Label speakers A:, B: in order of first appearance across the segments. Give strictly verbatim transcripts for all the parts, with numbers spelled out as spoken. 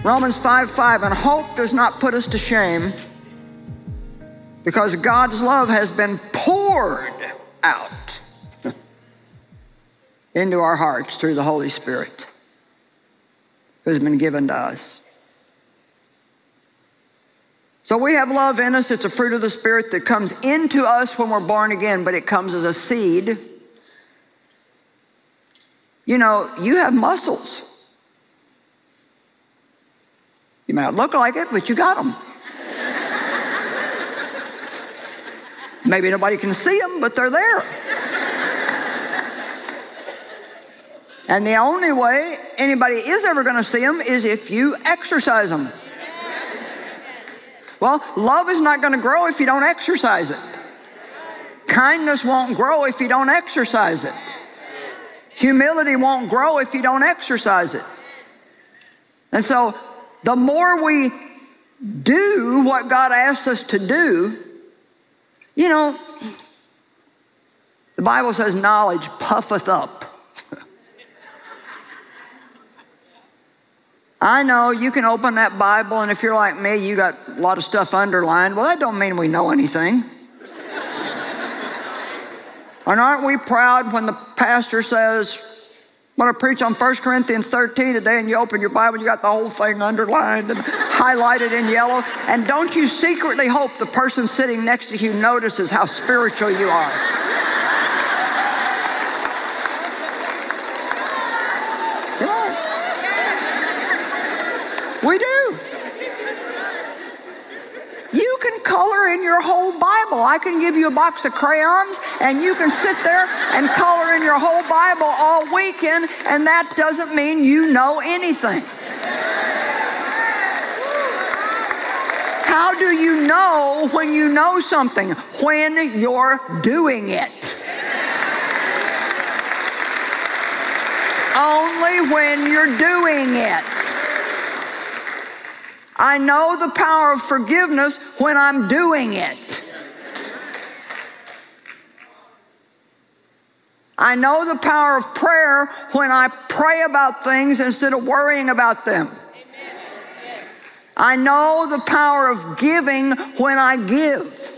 A: Romans five five, and hope does not put us to shame because God's love has been poured out into our hearts through the Holy Spirit who's been given to us. So we have love in us. It's a fruit of the Spirit that comes into us when we're born again, but it comes as a seed. You know, you have muscles. You may not look like it, but you got them. Maybe nobody can see them, but they're there. And the only way anybody is ever going to see them is if you exercise them. Well, love is not going to grow if you don't exercise it. Kindness won't grow if you don't exercise it. Humility won't grow if you don't exercise it. And so the more we do what God asks us to do, you know, the Bible says knowledge puffeth up. I know you can open that Bible, and if you're like me, you got a lot of stuff underlined. Well, that don't mean we know anything. And aren't we proud when the pastor says, I'm going to preach on First Corinthians thirteen today, and you open your Bible, you got the whole thing underlined and highlighted in yellow. And don't you secretly hope the person sitting next to you notices how spiritual you are? Come on. We do. You can color in your whole Bible. I can give you a box of crayons, and you can sit there and color in your whole Bible all weekend, and that doesn't mean you know anything. How do you know when you know something? When you're doing it. Only when you're doing it. I know the power of forgiveness when I'm doing it. I know the power of prayer when I pray about things instead of worrying about them. I know the power of giving when I give.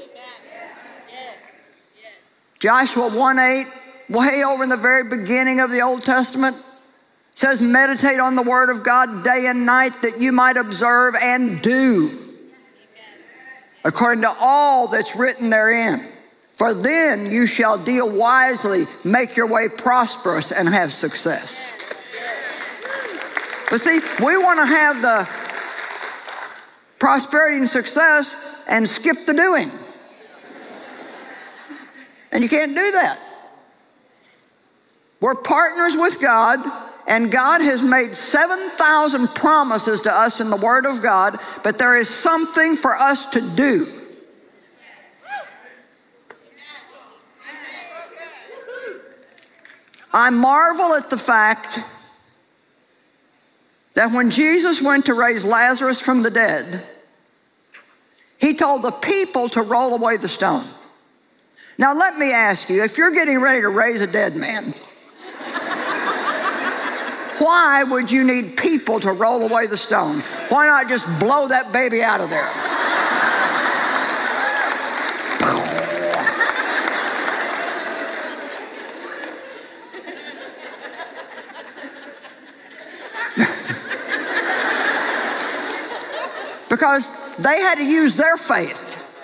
A: Joshua one eight, way over in the very beginning of the Old Testament, says, meditate on the word of God day and night that you might observe and do according to all that's written therein. For then you shall deal wisely, make your way prosperous, and have success. But see, we want to have the prosperity and success and skip the doing. And you can't do that. We're partners with God, and God has made seven thousand promises to us in the Word of God, but there is something for us to do. I marvel at the fact that when Jesus went to raise Lazarus from the dead, he told the people to roll away the stone. Now let me ask you, if you're getting ready to raise a dead man, why would you need people to roll away the stone? Why not just blow that baby out of there? Because they had to use their faith.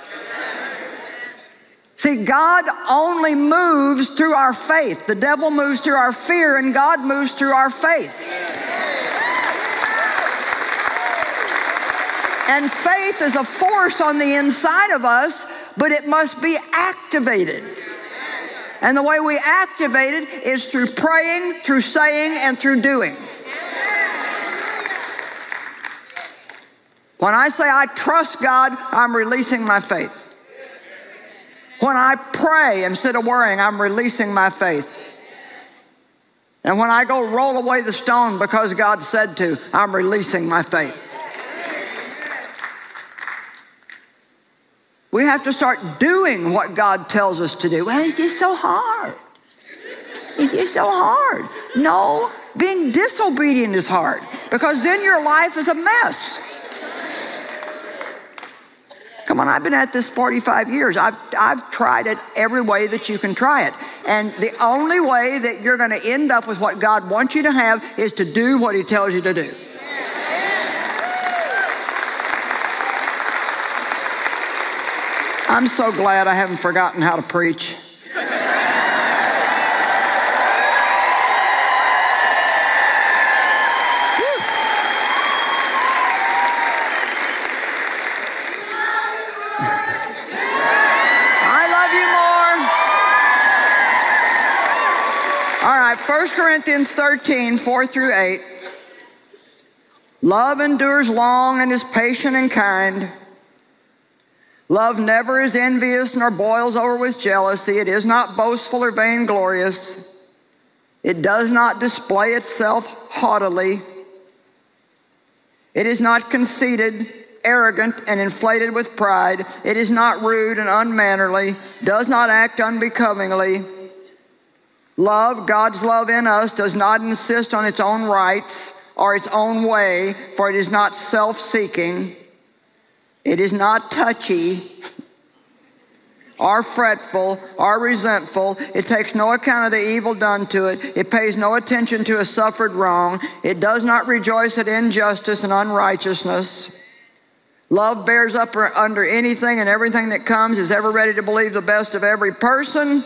A: See, God only moves through our faith. The devil moves through our fear, and God moves through our faith. And faith is a force on the inside of us, but it must be activated. And the way we activate it is through praying, through saying, and through doing. When I say I trust God, I'm releasing my faith. When I pray instead of worrying, I'm releasing my faith. And when I go roll away the stone because God said to, I'm releasing my faith. We have to start doing what God tells us to do. Well, it's just so hard. It's just so hard. No, being disobedient is hard. Because then your life is a mess. Come on, I've been at this forty-five years. I've, I've tried it every way that you can try it. And the only way that you're going to end up with what God wants you to have is to do what he tells you to do. I'm so glad I haven't forgotten how to preach. First Corinthians thirteen, four through eight. Love endures long and is patient and kind. Love never is envious nor boils over with jealousy. It is not boastful or vainglorious. It does not display itself haughtily. It is not conceited, arrogant, and inflated with pride. It is not rude and unmannerly, does not act unbecomingly. Love, God's love in us, does not insist on its own rights or its own way, for it is not self-seeking. It is not touchy or fretful or resentful. It takes no account of the evil done to it. It pays no attention to a suffered wrong. It does not rejoice at injustice and unrighteousness. Love bears up under anything and everything that comes, is ever ready to believe the best of every person.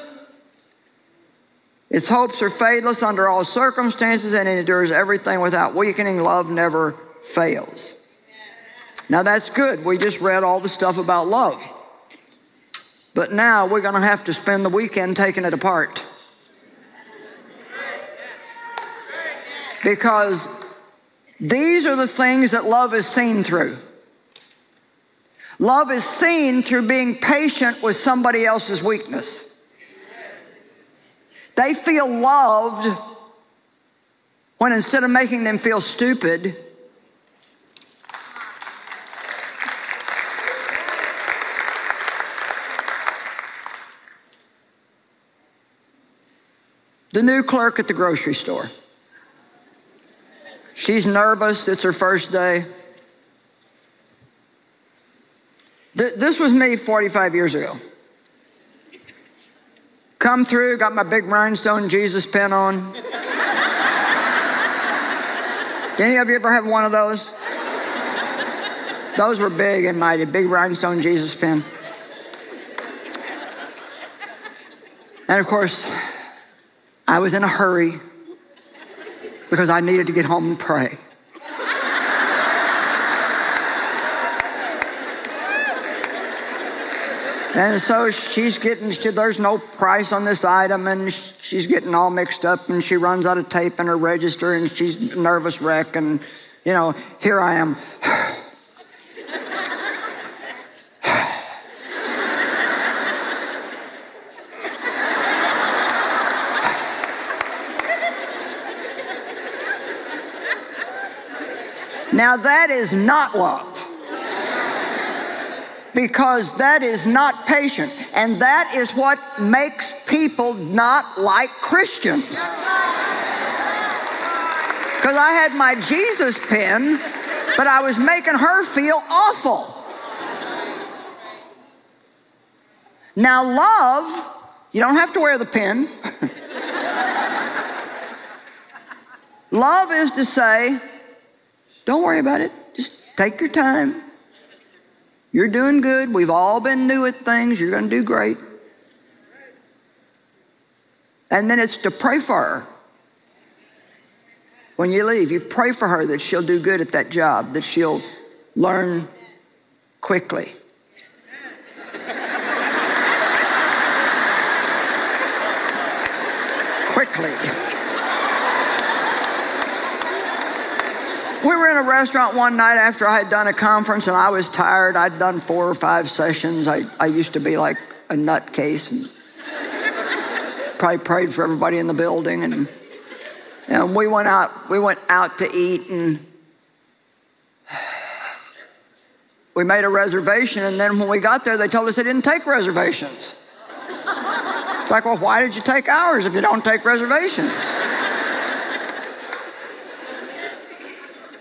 A: Its hopes are fadeless under all circumstances, and it endures everything without weakening. Love never fails. Now that's good. We just read all the stuff about love. But now we're going to have to spend the weekend taking it apart. Because these are the things that love is seen through. Love is seen through being patient with somebody else's weakness. They feel loved when instead of making them feel stupid, the new clerk at the grocery store. She's nervous. It's her first day. Th- this was me forty-five years ago. Come through, got my big rhinestone Jesus pen on. Did any of you ever have one of those? Those were big and mighty, big rhinestone Jesus pen. And of course, I was in a hurry because I needed to get home and pray. And so she's getting, she, there's no price on this item, and she's getting all mixed up, and she runs out of tape in her register, and she's a nervous wreck, and, you know, here I am. Now that is not love. Because that is not patient. And that is what makes people not like Christians. Because I had my Jesus pen, but I was making her feel awful. Now love, you don't have to wear the pen. Love is to say, don't worry about it. Just take your time. You're doing good. We've all been new at things. You're going to do great. And then it's to pray for her. When you leave, you pray for her that she'll do good at that job, that she'll learn quickly. Quickly. We were in a restaurant one night after I had done a conference, and I was tired. I'd done four or five sessions. I, I used to be like a nutcase, and probably prayed for everybody in the building. And, and we went out. We went out to eat, and we made a reservation. And then when we got there, they told us they didn't take reservations. It's like, well, why did you take ours if you don't take reservations?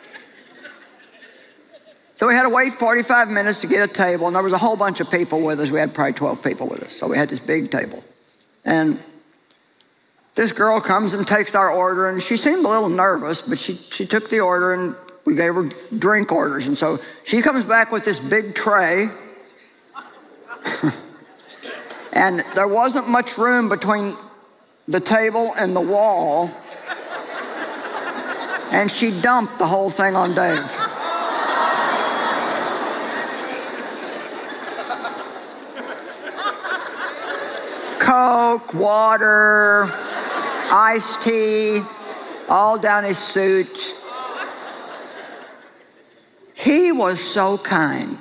A: So we had to wait forty-five minutes to get a table, and there was a whole bunch of people with us. We had probably twelve people with us, so we had this big table. And this girl comes and takes our order, and she seemed a little nervous, but she, she took the order, and we gave her drink orders. And so she comes back with this big tray, and there wasn't much room between the table and the wall, and she dumped the whole thing on Dave. Coke, water, iced tea, all down his suit. He was so kind.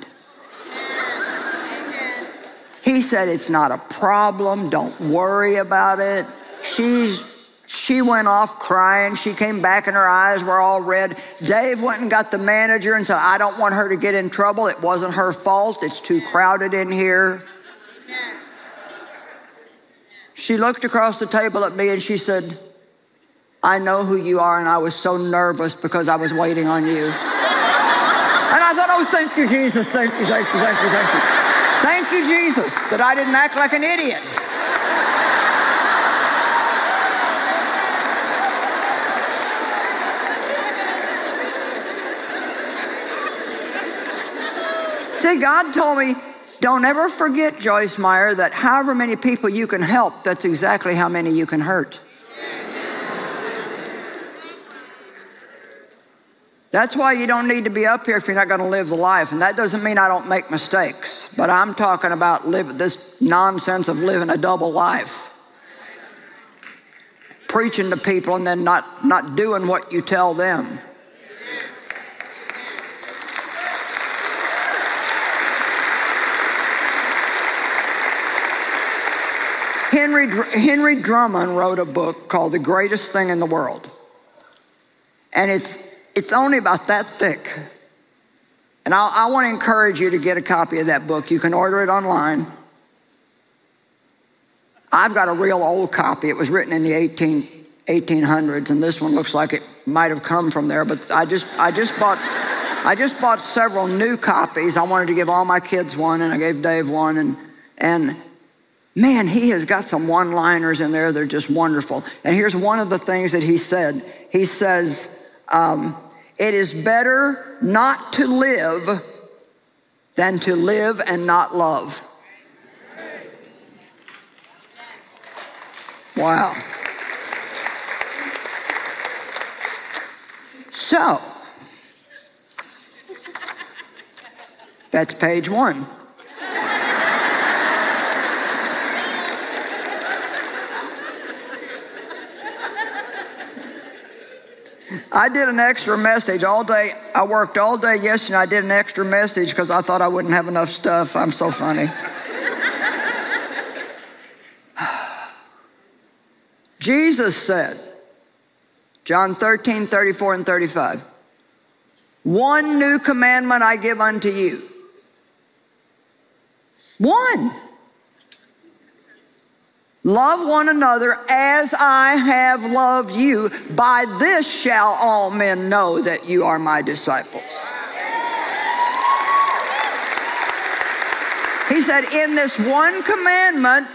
A: He said, it's not a problem. Don't worry about it. She's, she went off crying. She came back and her eyes were all red. Dave went and got the manager and said, I don't want her to get in trouble. It wasn't her fault. It's too crowded in here. She looked across the table at me and she said, I know who you are, and I was so nervous because I was waiting on you. And I thought, oh, thank you, Jesus. Thank you, thank you, thank you, thank you. Thank you, Jesus, that I didn't act like an idiot. See, God told me, don't ever forget, Joyce Meyer, that however many people you can help, that's exactly how many you can hurt. That's why you don't need to be up here if you're not going to live the life. And that doesn't mean I don't make mistakes. But I'm talking about live, this nonsense of living a double life. Preaching to people and then not, not doing what you tell them. Henry, Henry Drummond wrote a book called The Greatest Thing in the World. And it's, it's only about that thick. And I, I want to encourage you to get a copy of that book. You can order it online. I've got a real old copy. It was written in the eighteen hundreds, and this one looks like it might have come from there. But I just, I just bought, I just bought several new copies. I wanted to give all my kids one, and I gave Dave one. And, and man, he has got some one-liners in there. They're just wonderful. And here's one of the things that he said. He says, um, it is better not to live than to live and not love. Wow. So, that's page one. I did an extra message all day. I worked all day yesterday. I did an extra message because I thought I wouldn't have enough stuff. I'm so funny. Jesus said, John thirteen, thirty-four and thirty-five, one new commandment I give unto you. One. Love one another as I have loved you. By this shall all men know that you are my disciples. He said, in this one commandment,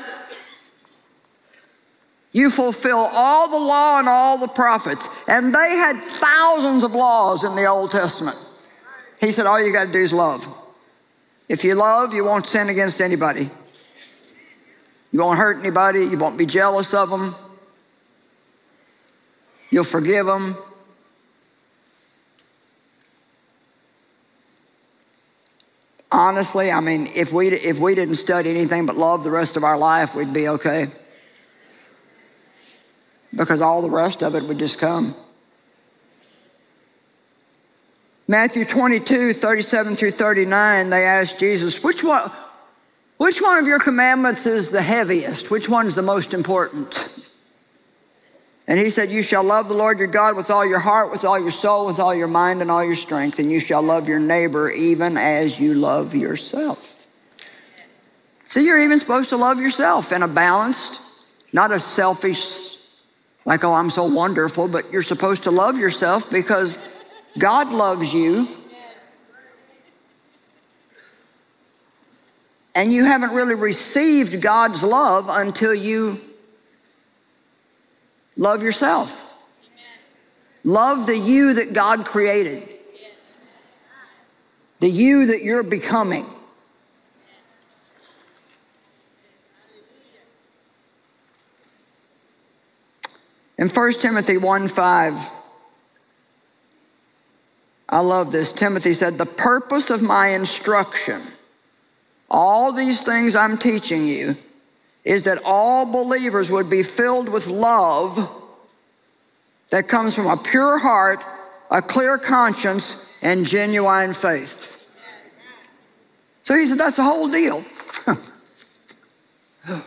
A: you fulfill all the law and all the prophets. And they had thousands of laws in the Old Testament. He said, all you got to do is love. If you love, you won't sin against anybody. You won't hurt anybody. You won't be jealous of them. You'll forgive them. Honestly, I mean, if we, if we didn't study anything but love the rest of our life, we'd be okay. Because all the rest of it would just come. Matthew twenty-two, thirty-seven through thirty-nine, they asked Jesus, which one, which one of your commandments is the heaviest? Which one's the most important? And he said, you shall love the Lord your God with all your heart, with all your soul, with all your mind, and all your strength. And you shall love your neighbor even as you love yourself. So you're even supposed to love yourself in a balanced, not a selfish, like, oh, I'm so wonderful, but you're supposed to love yourself because God loves you. And you haven't really received God's love until you love yourself. Love the you that God created. The you that you're becoming. In First Timothy one five, I love this. Timothy said, the purpose of my instruction, all these things I'm teaching you, is that all believers would be filled with love that comes from a pure heart, a clear conscience, and genuine faith. So he said, that's the whole deal. I'm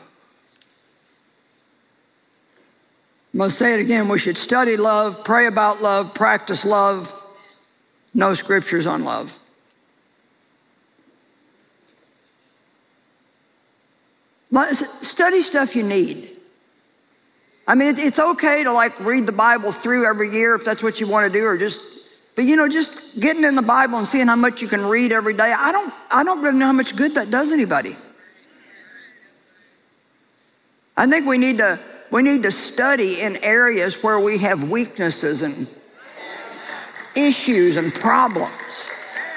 A: going to say it again. We should study love, pray about love, practice love, know scriptures on love. Study stuff you need. I mean, it's okay to like read the Bible through every year if that's what you want to do, or just, but you know, just getting in the Bible and seeing how much you can read every day. I don't, I don't really know how much good that does anybody. I think we need to, we need to study in areas where we have weaknesses and issues and problems.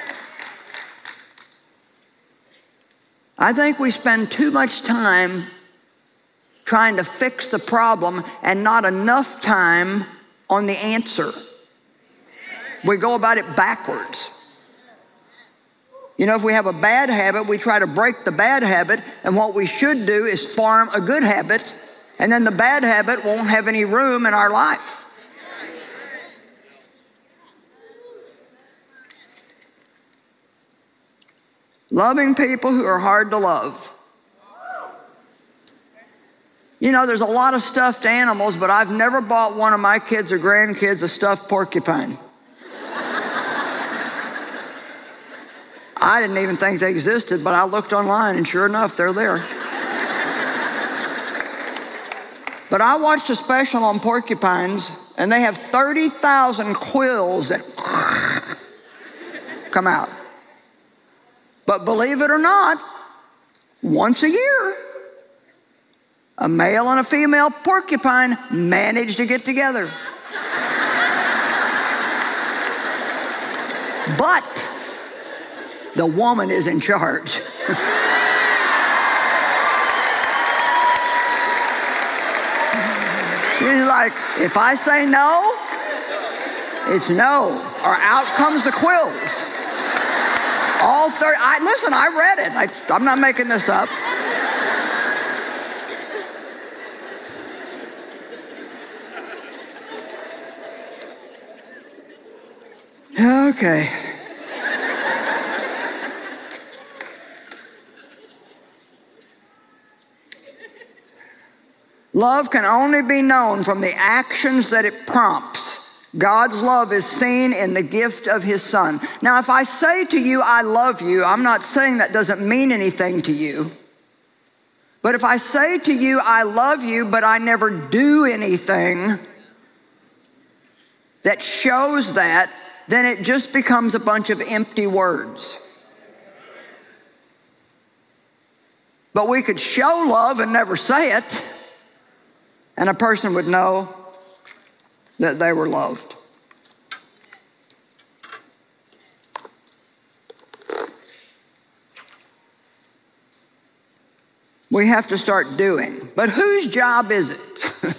A: I think we spend too much time trying to fix the problem and not enough time on the answer. We go about it backwards. You know, if we have a bad habit, we try to break the bad habit, and what we should do is form a good habit, and then the bad habit won't have any room in our life. Loving people who are hard to love. You know, there's a lot of stuffed animals, but I've never bought one of my kids or grandkids a stuffed porcupine. I didn't even think they existed, but I looked online, and sure enough, they're there. But I watched a special on porcupines, and they have thirty thousand quills that come out. But believe it or not, once a year, a male and a female porcupine manage to get together. But the woman is in charge. She's like, if I say no, it's no, or out comes the quills. All thirty, I, listen, I read it. I, I'm not making this up. Okay. Love can only be known from the actions that it prompts. God's love is seen in the gift of his son. Now, if I say to you, I love you, I'm not saying that doesn't mean anything to you. But if I say to you, I love you, but I never do anything that shows that, then it just becomes a bunch of empty words. But we could show love and never say it, and a person would know that they were loved. We have to start doing. But whose job is it?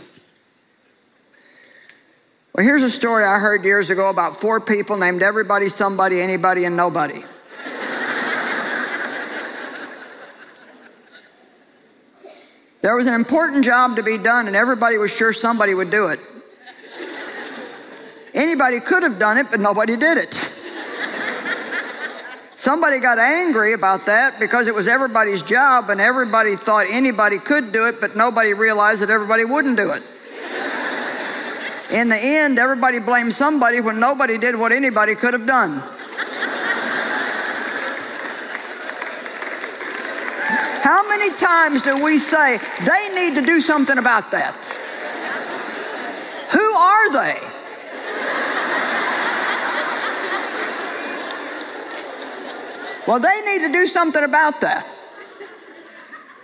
A: Well, here's a story I heard years ago about four people named everybody, somebody, anybody, and nobody. There was an important job to be done, and everybody was sure somebody would do it. Anybody could have done it, but nobody did it. Somebody got angry about that because it was everybody's job, and everybody thought anybody could do it, but nobody realized that everybody wouldn't do it. In the end, everybody blamed somebody when nobody did what anybody could have done. How many times do we say, they need to do something about that? Who are they? Well, they need to do something about that.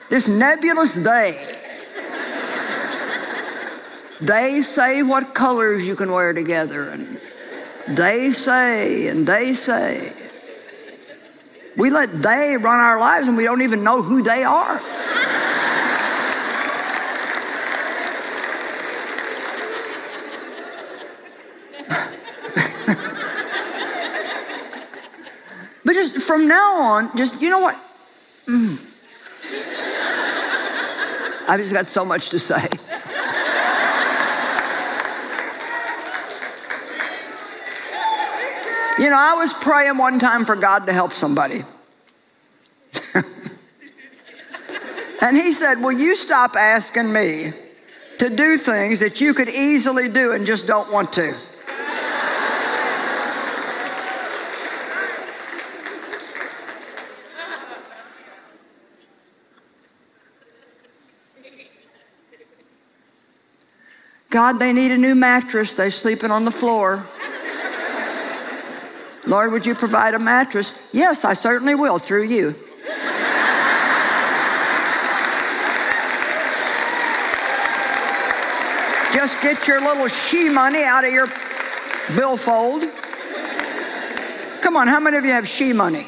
A: This nebulous they. They say what colors you can wear together, and they say, and they say. We let they run our lives and we don't even know who they are. But just from now on, just, you know what? Mm. I've just got so much to say. You know, I was praying one time for God to help somebody. And he said, will you stop asking me to do things that you could easily do and just don't want to? God, they need a new mattress. They're sleeping on the floor. Lord, would you provide a mattress? Yes, I certainly will, through you. Just get your little she money out of your billfold. Come on, how many of you have she money?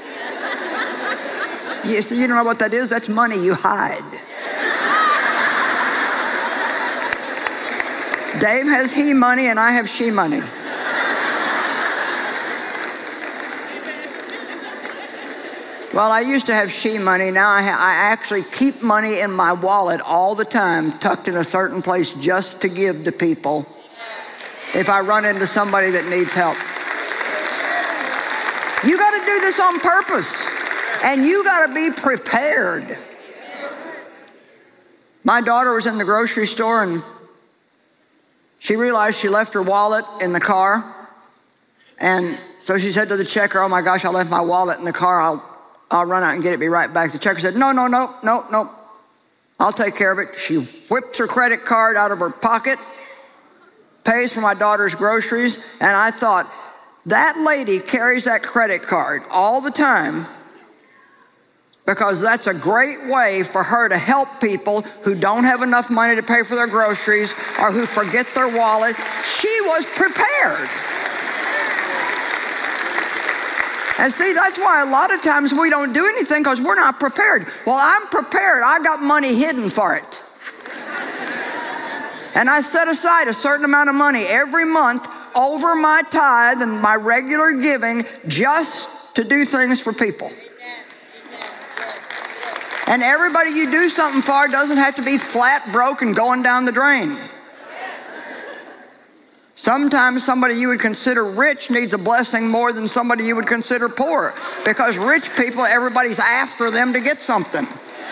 A: You, you don't know what that is? That's money you hide. Dave has he money and I have she money. Well, I used to have she money. Now I, ha- I actually keep money in my wallet all the time, tucked in a certain place just to give to people if I run into somebody that needs help. You got to do this on purpose, and you got to be prepared. My daughter was in the grocery store, and she realized she left her wallet in the car. And so she said to the checker, oh my gosh, I left my wallet in the car. I'll I'll run out and get it, be right back. The checker said, no, no, no, no, no. I'll take care of it. She whips her credit card out of her pocket, pays for my daughter's groceries, and I thought, that lady carries that credit card all the time because that's a great way for her to help people who don't have enough money to pay for their groceries or who forget their wallet. She was prepared. And see, that's why a lot of times we don't do anything because we're not prepared. Well, I'm prepared. I got money hidden for it. And I set aside a certain amount of money every month over my tithe and my regular giving just to do things for people. And everybody you do something for doesn't have to be flat broke and going down the drain. Sometimes somebody you would consider rich needs a blessing more than somebody you would consider poor. Because rich people, everybody's after them to get something.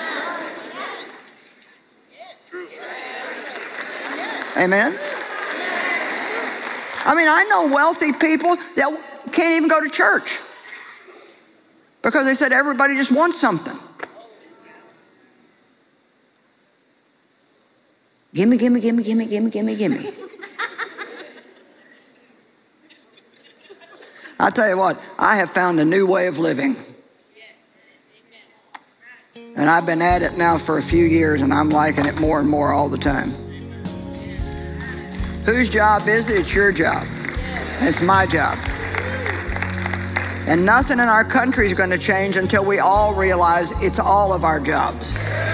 A: Amen? I mean, I know wealthy people that can't even go to church because they said everybody just wants something. Gimme, gimme, gimme, gimme, gimme, gimme, gimme. I'll tell you what, I have found a new way of living. And I've been at it now for a few years, and I'm liking it more and more all the time. Whose job is it? It's your job. It's my job. And nothing in our country is going to change until we all realize it's all of our jobs.